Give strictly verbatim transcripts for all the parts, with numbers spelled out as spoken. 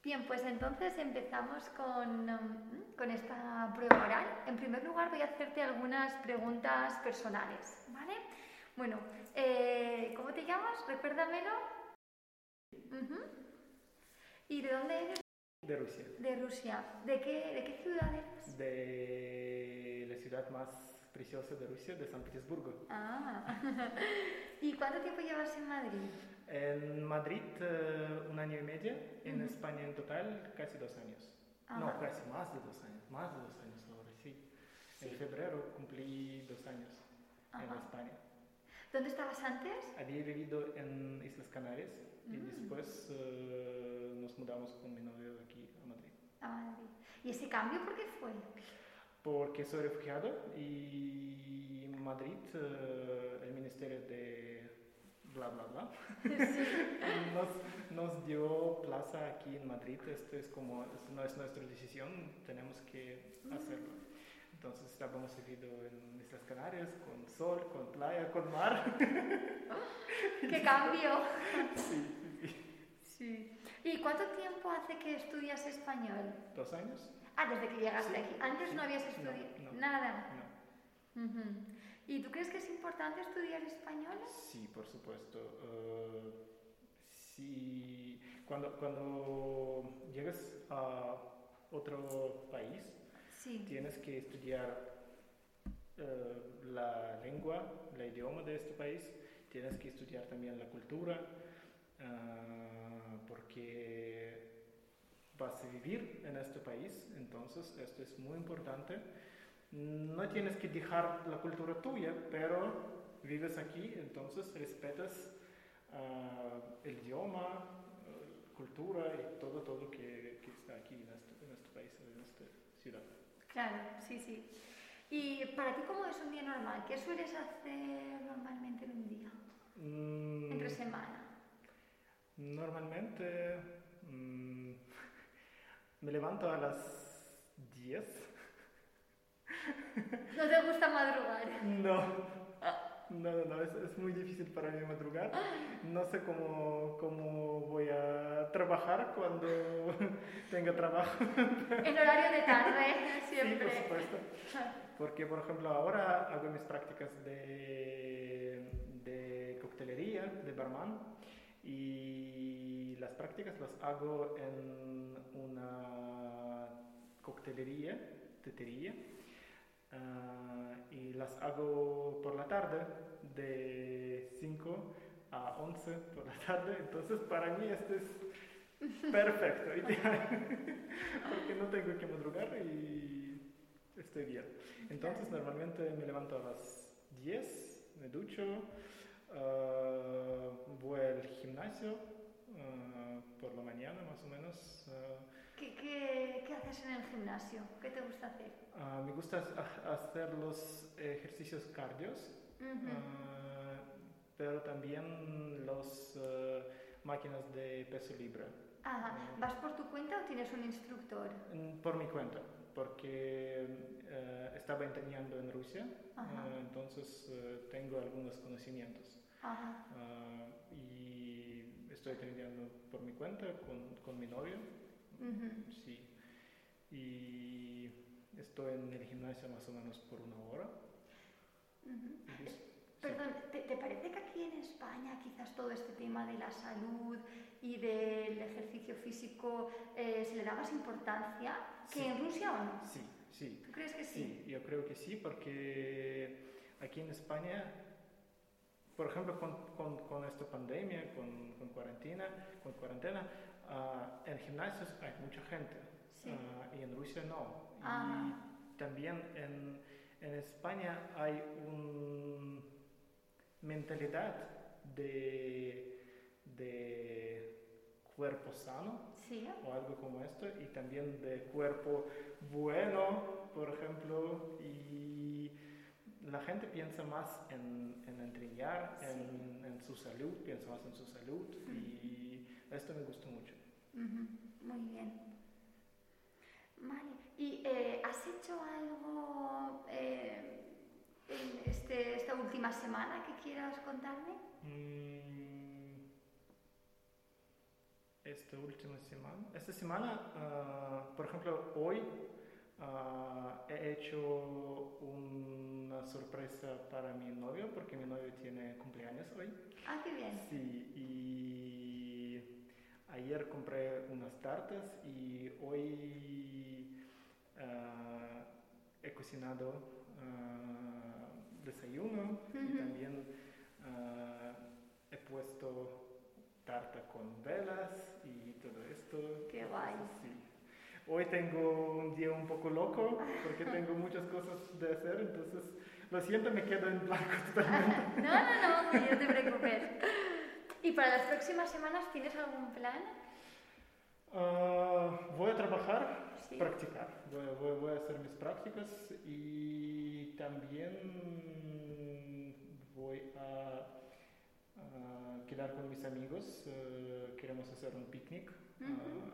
Bien, pues entonces empezamos con, um, con esta prueba oral. En primer lugar voy a hacerte algunas preguntas personales, ¿vale? Bueno, eh, ¿cómo te llamas? Recuérdamelo. Uh-huh. ¿Y de dónde eres? De Rusia. De Rusia. ¿De qué, de qué ciudad eres? De la ciudad más preciosa de Rusia, de San Petersburgo. Ah. ¿Y cuánto tiempo llevas en Madrid? En Madrid uh, un año y medio, en Uh-huh. España en total casi dos años. Ajá. No, casi más de dos años, más de dos años ahora, sí. Sí. En febrero cumplí dos años. Ajá. En España. ¿Dónde estabas antes? Había vivido en Islas Canarias mm. y después uh, nos mudamos con mi novio aquí a Madrid. A Madrid. ¿Y ese cambio por qué fue? Porque soy refugiado y en Madrid uh, el Ministerio de bla bla bla sí. nos, nos dio plaza aquí en Madrid. Esto es como, esto no es nuestra decisión, tenemos que hacerlo. Entonces estábamos viviendo en Islas Canarias con sol, con playa, con mar. ¡Qué cambio! Sí, sí, sí. Sí. ¿Y cuánto tiempo hace que estudias español? ¿Dos años? Ah, desde que llegaste Sí, aquí. ¿Antes sí. no habías estudiado No, no, nada? No. Uh-huh. ¿Y tú crees que es importante estudiar español? Sí, por supuesto. Uh, sí. Cuando, cuando llegas a otro país, sí. tienes que estudiar uh, la lengua, el idioma de este país, tienes que estudiar también la cultura, uh, porque vas a vivir en este país, entonces esto es muy importante. No tienes que dejar la cultura tuya, pero vives aquí, entonces respetas uh, el idioma, uh, cultura y todo, todo que, que está aquí en este, en este país, en esta ciudad. Claro, sí, sí. ¿Y para ti cómo es un día normal? ¿Qué sueles hacer normalmente en un día? Mm, ¿Entre semana? Normalmente mm, me levanto a las diez. ¿No te gusta madrugar? No, no, no, no es, es muy difícil para mí madrugar. No sé cómo, cómo voy a trabajar cuando tenga trabajo. En horario de tarde, siempre. Sí, por supuesto. Porque, por ejemplo, ahora hago mis prácticas de, de coctelería, de barman, y las prácticas las hago en una coctelería, tetería. Uh, y las hago por la tarde, de cinco a once por la tarde, entonces para mí esto es perfecto, ideal, porque no tengo que madrugar y estoy bien. Entonces normalmente me levanto a las diez, me ducho, uh, voy al gimnasio uh, por la mañana más o menos. Uh, ¿Qué, qué, ¿Qué haces en el gimnasio? ¿Qué te gusta hacer? Uh, me gusta hacer los ejercicios cardios, uh-huh. uh, pero también las uh, máquinas de peso libre. Ajá. Uh, ¿Vas por tu cuenta o tienes un instructor? Por mi cuenta, porque uh, estaba entrenando en Rusia, uh, entonces uh, tengo algunos conocimientos. Uh, y estoy entrenando por mi cuenta con, con mi novio. Uh-huh. Sí. Y estoy en el gimnasio más o menos por una hora. Uh-huh. Sí. Perdón, ¿te, ¿te parece que aquí en España quizás todo este tema de la salud y del ejercicio físico eh, se le da más importancia que sí. en Rusia o no? Sí, sí. ¿Tú crees que sí? Sí, yo creo que sí, porque aquí en España, por ejemplo, con, con, con esta pandemia, con, con cuarentena, con cuarentena uh, en gimnasios hay mucha gente. Sí. Uh, y en Rusia no. Ajá. Y también en, en España hay una mentalidad de, de cuerpo sano, sí. o algo como esto, y también de cuerpo bueno, por ejemplo, y la gente piensa más en, en entrenar, sí. en, en su salud, piensa más en su salud, uh-huh. y esto me gustó mucho. Uh-huh. Muy bien. Vale, ¿y eh, has hecho algo eh, en este, esta última semana que quieras contarme? Mm, esta última semana. Esta semana, uh, por ejemplo, hoy uh, he hecho una sorpresa para mi novio, porque mi novio tiene cumpleaños hoy. Ah, qué bien. Sí, y ayer compré unas tartas y hoy uh, he cocinado uh, desayuno uh-huh. y también uh, he puesto tarta con velas y todo esto. ¡Qué guay! Sí. Hoy tengo un día un poco loco porque tengo muchas cosas de hacer, entonces lo siento, me quedo en blanco totalmente. No, no, no, no te preocupes. ¿Y para las próximas semanas tienes algún plan? Uh, voy a trabajar, ¿Sí? practicar, voy, voy, voy a hacer mis prácticas y también voy a Uh, quedar con mis amigos, uh, queremos hacer un picnic, uh-huh. uh,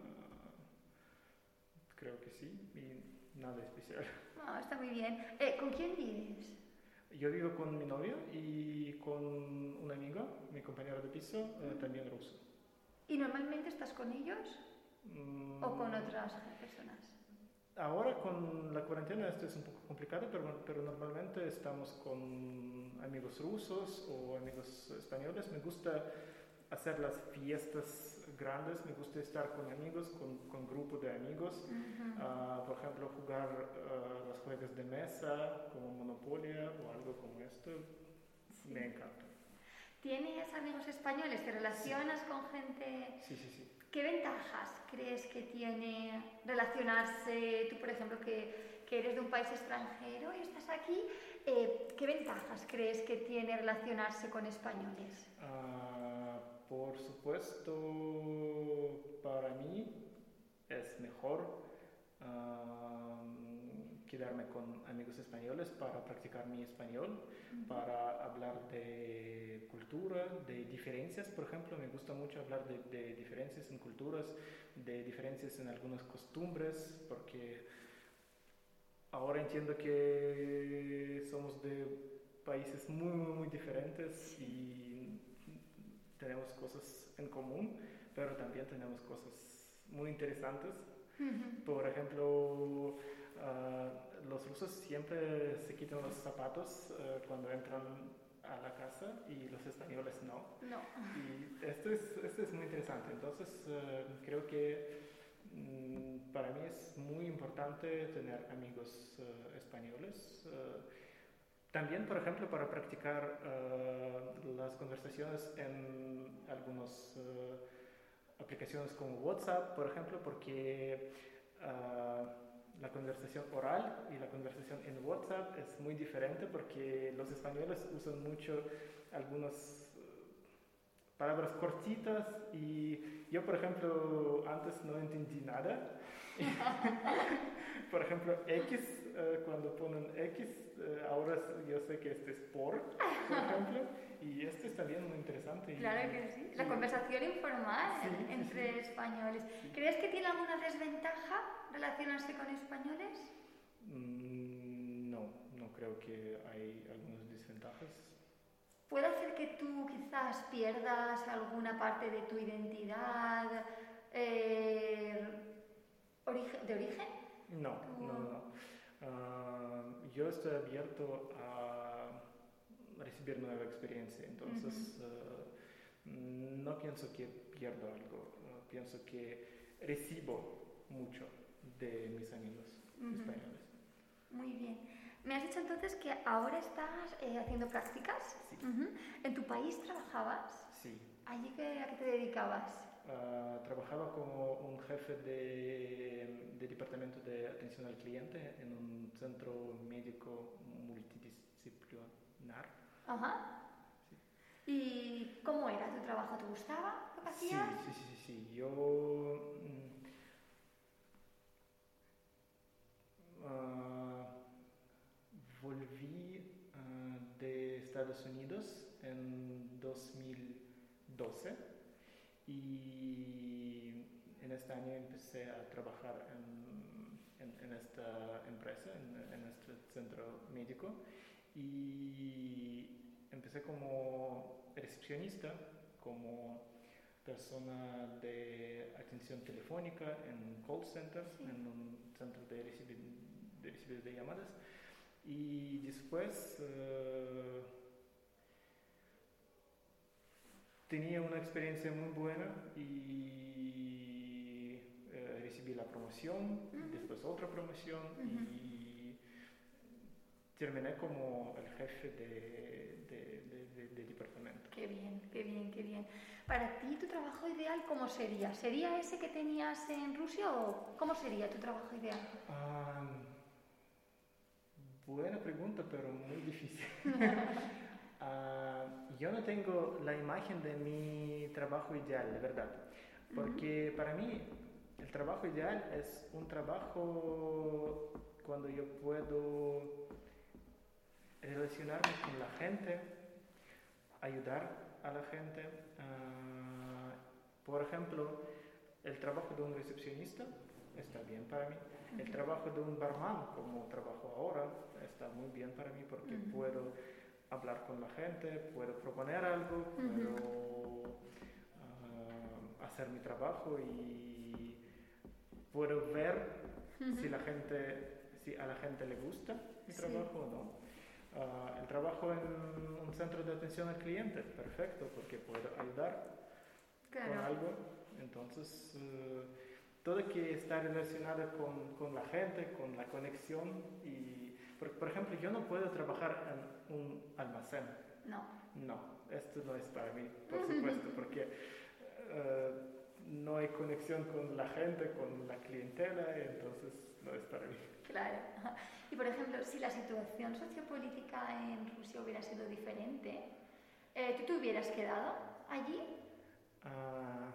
creo que sí, y nada especial. Oh, está muy bien. Eh, ¿Con quién vives? Yo vivo con mi novio y con un amigo, mi compañero de piso, uh, también ruso. ¿Y normalmente estás con ellos mm, o con otras personas? Ahora con la cuarentena esto es un poco complicado, pero, pero normalmente estamos con amigos rusos o amigos españoles. Me gusta hacer las fiestas grandes, me gusta estar con amigos, con, con grupo de amigos. Uh-huh. Uh, por ejemplo, jugar uh, los juegos de mesa como Monopolia o algo como esto. Sí. Me encanta. ¿Tienes amigos españoles? ¿Te relacionas sí. con gente? Sí, sí, sí. ¿Qué ventajas crees que tiene relacionarse, tú por ejemplo que, que eres de un país extranjero y estás aquí, eh, ¿qué ventajas crees que tiene relacionarse con españoles? Uh, por supuesto, para mí es mejor uh, quedarme con amigos españoles para practicar mi español, uh-huh. para hablar de cultura, de diferencias, por ejemplo, me gusta mucho hablar de, de diferencias en culturas, de diferencias en algunas costumbres, porque ahora entiendo que somos de países muy, muy, muy diferentes y tenemos cosas en común, pero también tenemos cosas muy interesantes. Uh-huh. Por ejemplo, uh, los rusos siempre se quitan los zapatos uh, cuando entran a la casa y los españoles no. No. Y esto es, esto es muy interesante. Entonces, uh, creo que um, para mí es muy importante tener amigos uh, españoles. Uh, también, por ejemplo, para practicar uh, las conversaciones en algunas uh, aplicaciones como WhatsApp, por ejemplo, porque uh, la conversación oral y la conversación en WhatsApp es muy diferente porque los españoles usan mucho algunas uh, palabras cortitas y yo, por ejemplo, antes no entendí nada. Por ejemplo, X, uh, cuando ponen X, uh, ahora yo sé que este es por, por ejemplo, y esto es también muy interesante. Claro que sí, la sí. conversación informal sí, entre sí, sí. españoles. Sí. ¿Crees que tiene alguna desventaja relacionarse con españoles? Mm, no, no creo que hay algunas desventajas. ¿Puede hacer que tú quizás pierdas alguna parte de tu identidad eh, de origen? No, no, no. no. Uh, yo estoy abierto a recibir nueva experiencia, entonces uh-huh. uh, no pienso que pierdo algo, uh, pienso que recibo mucho de mis amigos uh-huh. españoles. Muy bien. Me has dicho entonces que ahora estás eh, haciendo prácticas. Sí. Uh-huh. ¿En tu país trabajabas? Sí. ¿Allí que, a qué te dedicabas? Uh, trabajaba como un jefe de, de departamento de atención al cliente en un centro médico multidisciplinar. Ajá. Sí. ¿Y cómo era tu trabajo? ¿Te gustaba lo que hacías? Sí, sí, sí, sí. Yo mm, uh, volví uh, de Estados Unidos en dos mil doce y en este año empecé a trabajar en, en, en esta empresa, en, en este centro médico, y empecé como recepcionista, como persona de atención telefónica en un call center, Sí. en un centro de recibir de, recibir de llamadas. Y después eh, tenía una experiencia muy buena y eh, recibí la promoción, Ujú. después otra promoción Ujú. y terminé como el jefe de, de, de, de, de departamento. Qué bien, qué bien, qué bien. Para ti, ¿tu trabajo ideal cómo sería? ¿Sería ese que tenías en Rusia o cómo sería tu trabajo ideal? Ah, buena pregunta, pero muy difícil. Ah, yo no tengo la imagen de mi trabajo ideal, de verdad. Porque Ujú. para mí el trabajo ideal es un trabajo cuando yo puedo relacionarme con la gente, ayudar a la gente. Ah, por ejemplo, el trabajo de un recepcionista está bien para mí. El Ujú. trabajo de un barman, como trabajo ahora, está muy bien para mí porque Ujú. puedo hablar con la gente, puedo proponer algo, Ujú. puedo ah, hacer mi trabajo y puedo ver si la Ujú. gente, si a la gente le gusta mi Sí. trabajo o no. Ah, el trabajo en un centro de atención al cliente, perfecto, porque puedo ayudar con Claro. algo. Entonces, eh, todo que está relacionado con, con la gente, con la conexión. Y, por, por ejemplo, yo no puedo trabajar en un almacén. No. No, esto no es para mí, por supuesto, porque eh, no hay conexión con la gente, con la clientela, entonces no es para mí. Claro. Y por ejemplo, si la situación sociopolítica en Rusia hubiera sido diferente, eh, ¿tú te hubieras quedado allí? Ah,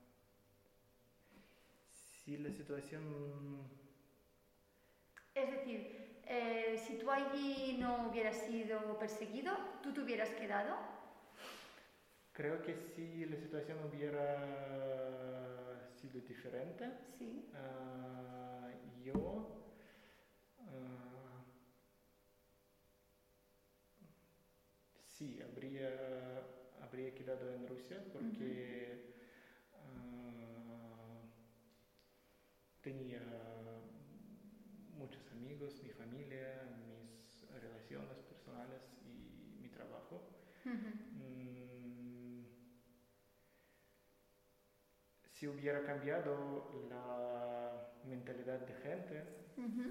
si la situación... Es decir, eh, si tú allí no hubieras sido perseguido, ¿tú te hubieras quedado? Creo que si la situación hubiera sido diferente, Sí. ah, yo ah, sí habría, habría quedado en Rusia porque ah, tenía muchos amigos, mi familia, mis relaciones personales y mi trabajo. Ujú. Mm, si hubiera cambiado la mentalidad de gente, Ujú.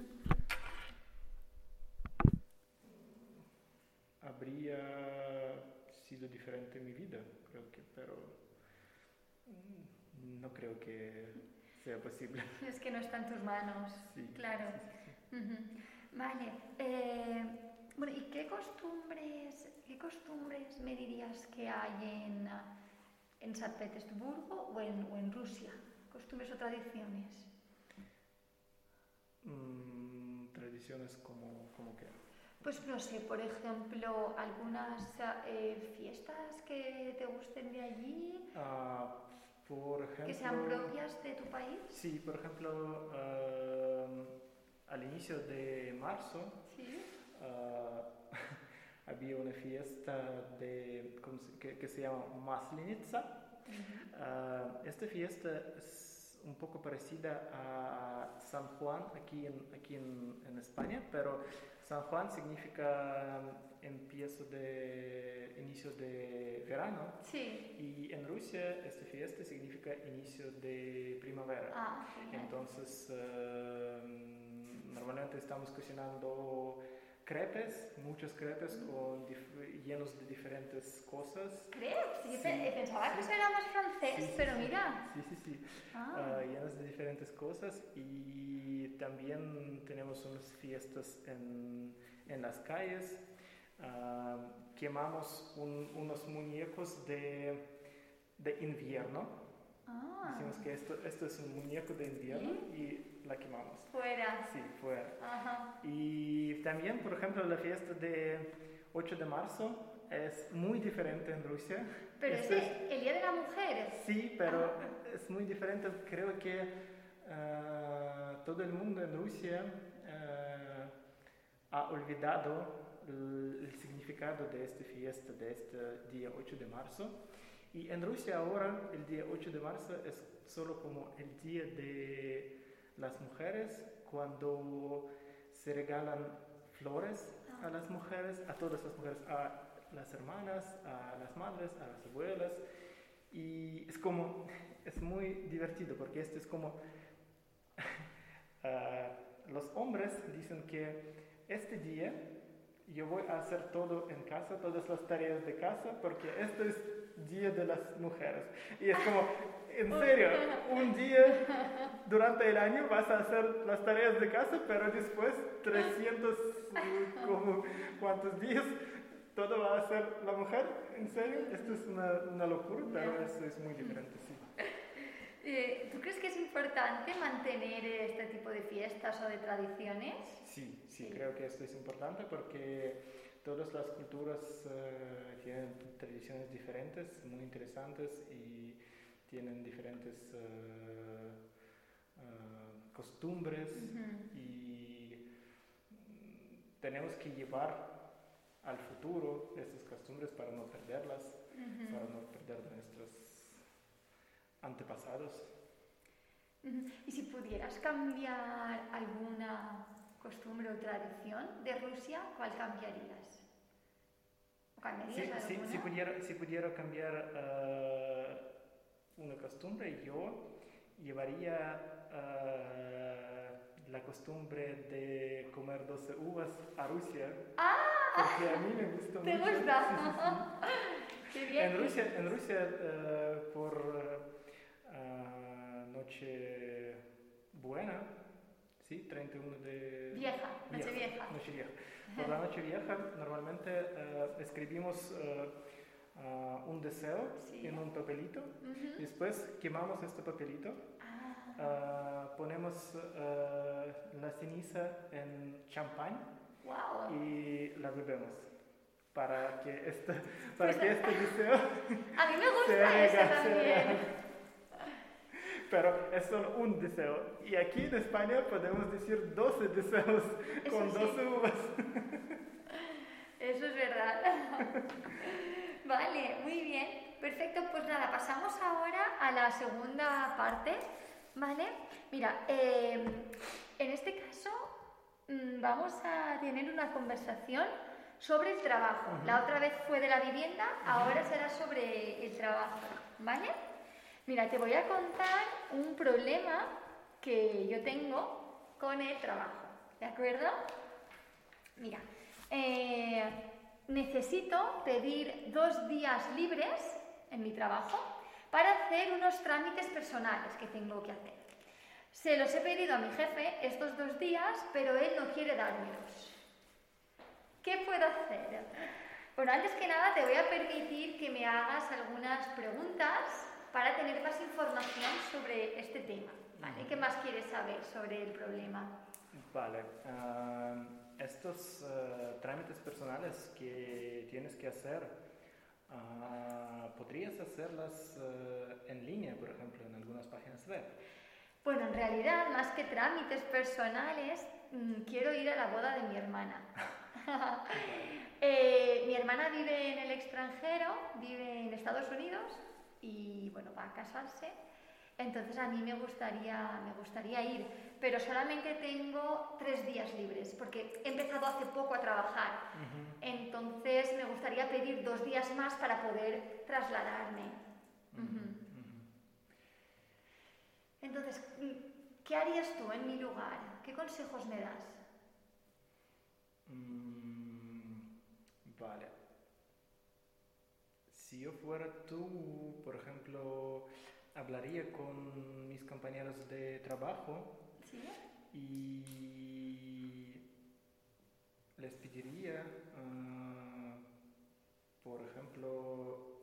habría sido diferente mi vida, creo que, pero mm, no creo que sea posible. Es que no está en tus manos. Sí, Claro. sí, sí, sí. Ujú. Vale. eh, bueno, ¿y qué costumbres, qué costumbres me dirías que hay en, ah, en San Petersburgo o en, o en Rusia? ¿Costumbres o tradiciones? Mm, tradiciones como, como que... Pues no sé, por ejemplo, algunas eh, fiestas que te gusten de allí, Ah, por que sean ejemplo, propias de tu país. sí, por ejemplo, ah, al inicio de marzo Sí. ah, había una fiesta de, ¿cómo se- que, que se llama Maslenitsa. Ujú. Ah, esta fiesta es un poco parecida a San Juan aquí en, aquí en, en España, pero San Juan significa empiezo de inicio de verano Sí. y en Rusia esta fiesta significa inicio de primavera. Ah, genial. Entonces eh, normalmente estamos cocinando crepes, muchos crepes con dif- llenos de diferentes cosas. ¿Crepes? Yo Sí, pe- pensaba que sí. eso era más francés, Sí, sí, pero sí. mira. Sí, sí, sí. Ah. Ah, llenas de diferentes cosas y también tenemos unas fiestas en, en las calles. Ah, quemamos un- unos muñecos de, de invierno. Ah. Decimos que esto, esto es un muñeco de invierno y la quemamos. Fuera. Sí, fuera. Ajá. Y también, por ejemplo, la fiesta de ocho de marzo es muy diferente en Rusia. Pero Esto ese, es- el Día de la Mujer. Sí, pero Ah. es muy diferente. Creo que ah, todo el mundo en Rusia ah, ha olvidado el, el significado de esta fiesta, de este día ocho de marzo. Y en Rusia ahora el día ocho de marzo es solo como el día de las mujeres, cuando se regalan flores a las mujeres, a todas las mujeres, a las hermanas, a las madres, a las abuelas. Y es como, es muy divertido porque esto es como, uh, los hombres dicen que este día yo voy a hacer todo en casa, todas las tareas de casa, porque este es día de las mujeres. Y es como, en serio, un día durante el año vas a hacer las tareas de casa, pero después trescientos, como, ¿cuántos días? Todo va a hacer la mujer. ¿En serio? Esto es una, una locura, pero eso es muy diferente, sí. ¿Tú crees que es importante mantener este tipo de fiestas o de tradiciones? Sí, sí, sí. Creo que esto es importante porque todas las culturas uh, tienen tradiciones diferentes, muy interesantes, y tienen diferentes uh, uh, costumbres, uh-huh. Y tenemos que llevar al futuro estas costumbres para no perderlas, uh-huh. Para no perder nuestros antepasados. Uh-huh. ¿Y si pudieras cambiar alguna costumbre o tradición de Rusia, cuál cambiarías? ¿O cambiarías sí, alguna? Sí, si, pudiera, si pudiera cambiar uh, una costumbre, yo llevaría uh, la costumbre de comer doce uvas a Rusia. ¡Ah! Porque a mí me gusta ¿Te mucho. gusta? Sí, sí, sí. Qué bien. En Rusia, en Rusia uh, por uh, Noche Buena, ¿sí? treinta y uno de... Vieja, Noche Vieja. Noche Vieja. Por la Noche Vieja normalmente uh, escribimos uh, uh, un deseo, sí, en un papelito, uh-huh. Después quemamos este papelito, ah. uh, ponemos uh, la ceniza en champán. Wow. Y la bebemos para que este, para pues, que este deseo a mí me gusta eso también. Pero es solo un deseo, y aquí en España podemos decir doce deseos eso con sí. doce uvas. Eso es verdad. Vale, muy bien, perfecto. Pues nada, pasamos ahora a la segunda parte, ¿vale? Mira, eh, en este caso vamos a tener una conversación sobre el trabajo. Uh-huh. La otra vez fue de la vivienda, uh-huh. Ahora será sobre el trabajo, ¿vale? Mira, te voy a contar un problema que yo tengo con el trabajo, ¿de acuerdo? Mira, eh, necesito pedir dos días libres en mi trabajo para hacer unos trámites personales que tengo que hacer. Se los he pedido a mi jefe estos dos días, pero él no quiere dármelos. ¿Qué puedo hacer? Bueno, antes que nada te voy a permitir que me hagas algunas preguntas para tener más información sobre este tema, ¿vale? ¿Qué más quieres saber sobre el problema? Vale. Uh, estos uh, trámites personales que tienes que hacer, uh, ¿podrías hacerlas uh, en línea, por ejemplo, en algunas páginas web? Bueno, en realidad, más que trámites personales, mmm, quiero ir a la boda de mi hermana. eh, mi hermana vive en el extranjero, vive en Estados Unidos y, bueno, va a casarse. Entonces a mí me gustaría, me gustaría ir, pero solamente tengo tres días libres porque he empezado hace poco a trabajar. Uh-huh. Entonces me gustaría pedir dos días más para poder trasladarme. Uh-huh. Uh-huh. Entonces, ¿qué harías tú en mi lugar? ¿Qué consejos me das? Mm, vale. Si yo fuera tú, por ejemplo, hablaría con mis compañeros de trabajo. ¿Sí? Y les pediría, uh, por ejemplo,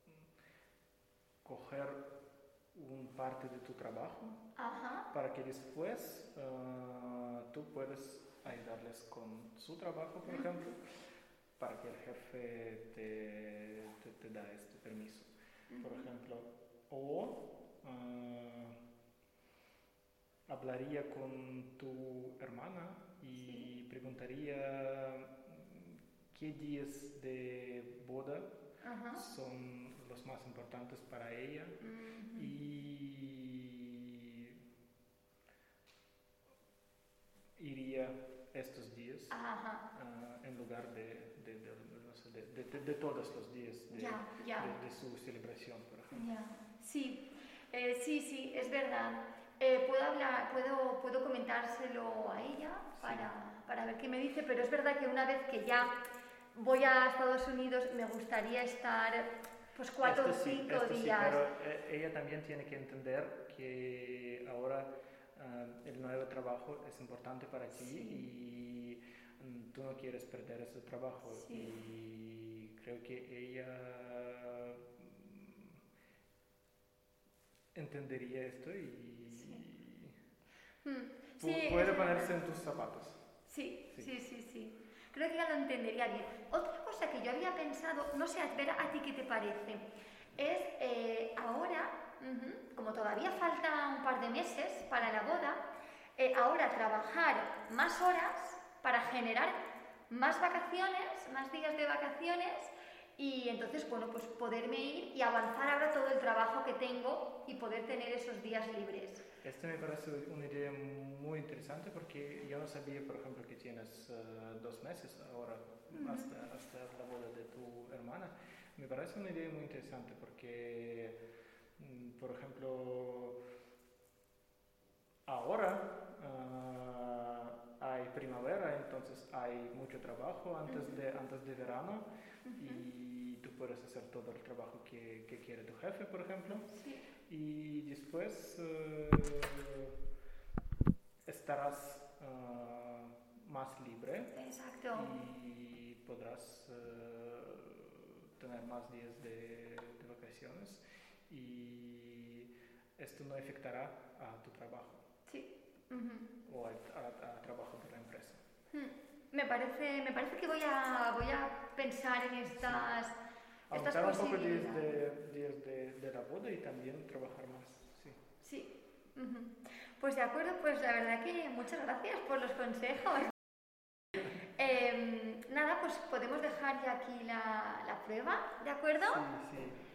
coger un parte de tu trabajo. Ajá. Para que después uh, tú puedes ayudarles con su trabajo, por ejemplo, para que el jefe te, te, te da este permiso, uh-huh. Por ejemplo. O uh, hablaría con tu hermana y sí. Preguntaría qué días de boda Ajá. son los más importantes para ella. Ujú. Y iría estos días Ajá. uh, en lugar de, de, de, no sé, de, de, de, de todos los días de, Ya, ya. de, de su celebración, por ejemplo. Ya. Sí, eh, sí, sí, es verdad. Eh, puedo hablar, puedo, puedo comentárselo a ella para, Sí. para ver qué me dice, pero es verdad que una vez que ya voy a Estados Unidos me gustaría estar pues cuatro o Esto sí, cinco esto sí, días. pero eh, ella también tiene que entender que ahora uh, el nuevo trabajo es importante para ti Sí. y um, tú no quieres perder ese trabajo. Sí. Y creo que ella um, entendería esto y Sí. Hmm. pu Sí, puede es ponerse verdad. en tus zapatos. Sí, Sí. sí, sí, sí. Creo que ella lo entendería bien. Otra cosa que yo había pensado, no sé, Vera, a ti qué te parece, es eh, ahora, uh-huh, como todavía falta un par de meses para la boda, eh, ahora trabajar más horas para generar más vacaciones, más días de vacaciones y entonces, bueno, pues poderme ir y avanzar ahora todo el trabajo que tengo y poder tener esos días libres. Esto me parece una idea muy interesante porque yo no sabía, por ejemplo, que tienes uh, dos meses ahora uh-huh. hasta, hasta la boda de tu hermana. Me parece una idea muy interesante porque, mm, por ejemplo, ahora uh, hay primavera, entonces hay mucho trabajo antes, uh-huh. de, antes de verano uh-huh. y tú puedes hacer todo el trabajo que, que quiere tu jefe, por ejemplo. Sí. Y después uh, estarás uh, más libre. Exacto. Y podrás uh, tener más días de, de vacaciones y esto no afectará a tu trabajo. Sí. Uh-huh. O al trabajo de la empresa. Hmm. Me parece, me parece que voy a, voy a pensar en estas, sí. estas Aumentar un poco días posibilidades. de, días de, de la boda y también trabajar más. Sí. Sí. Uh-huh. Pues de acuerdo, pues la verdad que muchas gracias por los consejos. eh, nada, pues podemos dejar ya aquí la, la prueba, ¿de acuerdo? Sí, sí.